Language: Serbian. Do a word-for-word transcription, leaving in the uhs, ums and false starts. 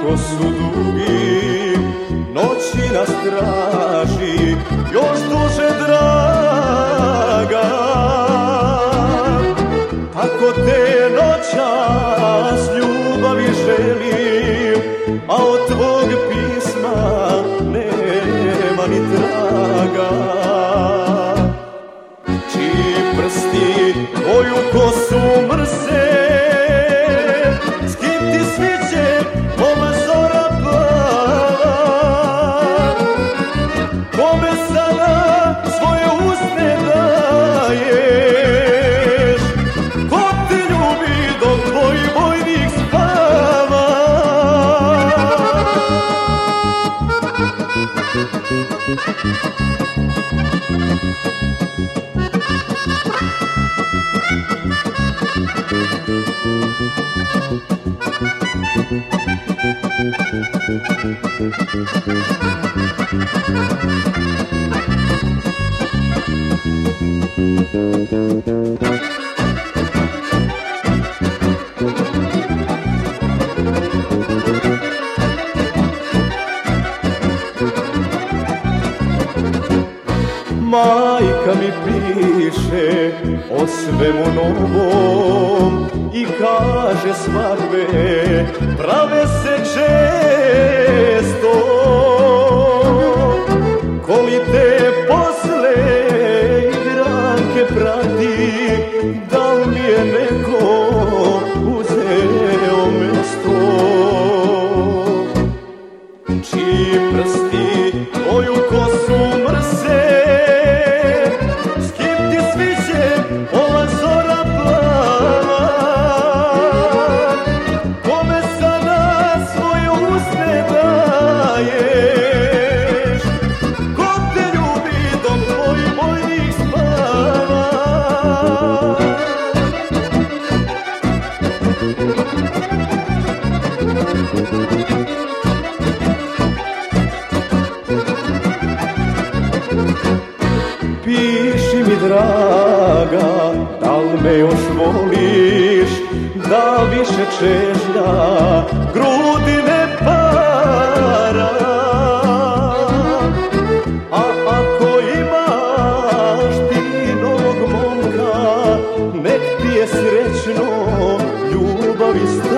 kako su dugi, noći nas traži još duže, draga. Tako te noćas ljubavi želim, a od tvog pisma nema ni traga. Čiji prsti tvoju kosu mrze, s kim ti sviđe ova zora plava, kome sada svoje usne daješ, ko te ljubi dok tvoj vojnik spava. Majka mi piše o svemu novom i kaže svadbe prave se često. Koli te posle igranke prati, da li mi je neko uzeo mesto? Čiji prsti tvoju kosu mrze, ova zora plava, kome sada svoje usne daješ, ko te ljubi dok tvoj vojnik spava. Piši mi, draga, da li me još voliš, da više čežnja grudi ne para. A ako imaš ti novog momka, nek ti je srećno ljubavi stara.